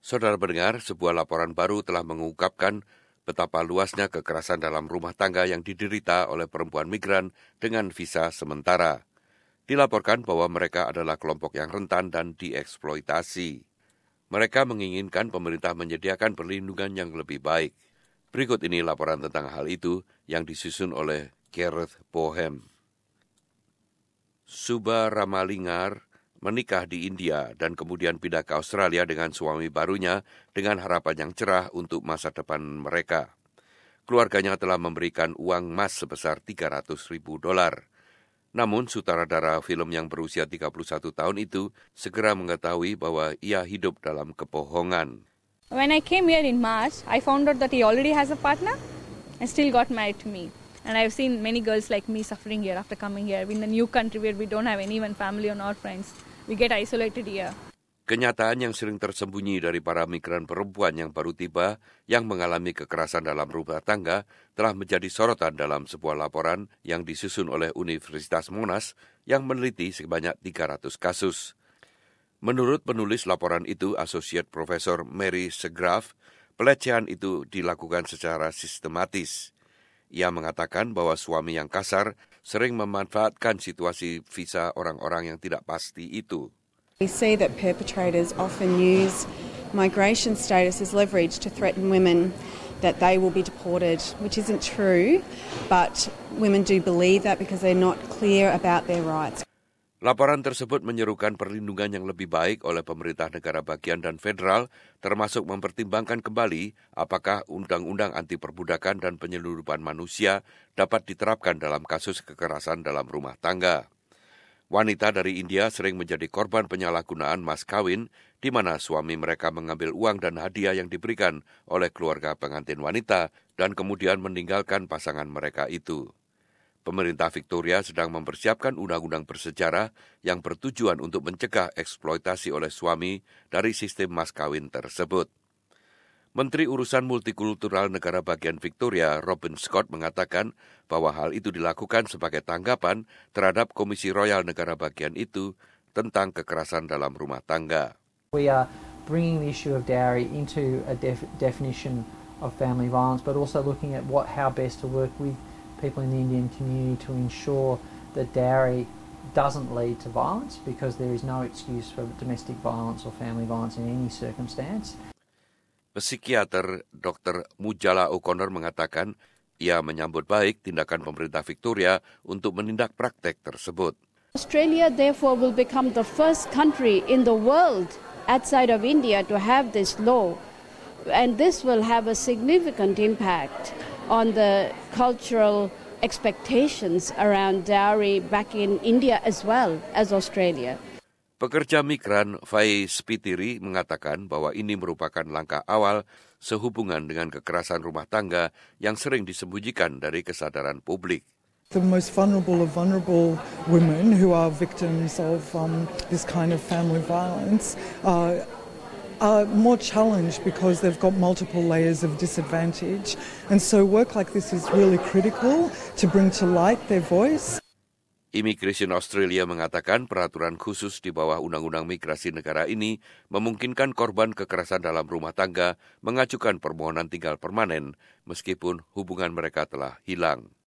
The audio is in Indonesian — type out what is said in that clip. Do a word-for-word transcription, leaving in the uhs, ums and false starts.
Saudara pendengar, sebuah laporan baru telah mengungkapkan betapa luasnya kekerasan dalam rumah tangga yang diderita oleh perempuan migran dengan visa sementara. Dilaporkan bahwa mereka adalah kelompok yang rentan dan dieksploitasi. Mereka menginginkan pemerintah menyediakan perlindungan yang lebih baik. Berikut ini laporan tentang hal itu yang disusun oleh Gareth Bohem. Suba Ramalingar menikah di India dan kemudian pindah ke Australia dengan suami barunya dengan harapan yang cerah untuk masa depan mereka. Keluarganya telah memberikan uang emas sebesar tiga ratus ribu dolar. Namun sutradara film yang berusia tiga puluh satu tahun itu segera mengetahui bahwa ia hidup dalam kebohongan. When I came here in March, I found out that he already has a partner and still got married to me. And I've seen many girls like me suffering here after coming here in a new country where we don't have anyone family or not friends. We get isolated here. Kenyataan yang sering tersembunyi dari para migran perempuan yang baru tiba yang mengalami kekerasan dalam rumah tangga telah menjadi sorotan dalam sebuah laporan yang disusun oleh Universitas Monash yang meneliti sebanyak tiga ratus kasus. Menurut penulis laporan itu, Associate Professor Mary Segrave, pelecehan itu dilakukan secara sistematis. Ia mengatakan bahwa suami yang kasar sering memanfaatkan situasi visa orang-orang yang tidak pasti itu. We see that perpetrators often use migration status as leverage to threaten women that they will be deported, which isn't true, but women do believe that because they're not clear about their rights. Laporan tersebut menyerukan perlindungan yang lebih baik oleh pemerintah negara bagian dan federal, termasuk mempertimbangkan kembali apakah undang-undang anti perbudakan dan penyelundupan manusia dapat diterapkan dalam kasus kekerasan dalam rumah tangga. Wanita dari India sering menjadi korban penyalahgunaan mas kawin, di mana suami mereka mengambil uang dan hadiah yang diberikan oleh keluarga pengantin wanita dan kemudian meninggalkan pasangan mereka itu. Pemerintah Victoria sedang mempersiapkan undang-undang bersejarah yang bertujuan untuk mencegah eksploitasi oleh suami dari sistem mas kawin tersebut. Menteri Urusan Multikultural Negara Bagian Victoria, Robin Scott, mengatakan bahwa hal itu dilakukan sebagai tanggapan terhadap Komisi Royal Negara Bagian itu tentang kekerasan dalam rumah tangga. We are bringing the issue of dowry into a def- definition of family violence, but also looking at what how best to work with people in the Indian community to ensure that dowry doesn't lead to violence, because there is no excuse for domestic violence or family violence in any circumstance. Psikiater Doktor Mujala O'Connor mengatakan ia menyambut baik tindakan pemerintah Victoria untuk menindak praktek tersebut. Australia therefore will become the first country in the world outside of India to have this law, and this will have a significant impact on the cultural expectations around dowry back in India as well as Australia. Pekerja migran Fai Spitiri mengatakan bahwa ini merupakan langkah awal sehubungan dengan kekerasan rumah tangga yang sering disembunyikan dari kesadaran publik. The most vulnerable of vulnerable women who are victims of um, this kind of family violence uh, are more challenged because they've got multiple layers of disadvantage. And so work like this is really critical to bring to light their voice. Immigration Australia mengatakan peraturan khusus di bawah Undang-Undang Migrasi negara ini memungkinkan korban kekerasan dalam rumah tangga mengajukan permohonan tinggal permanen meskipun hubungan mereka telah hilang.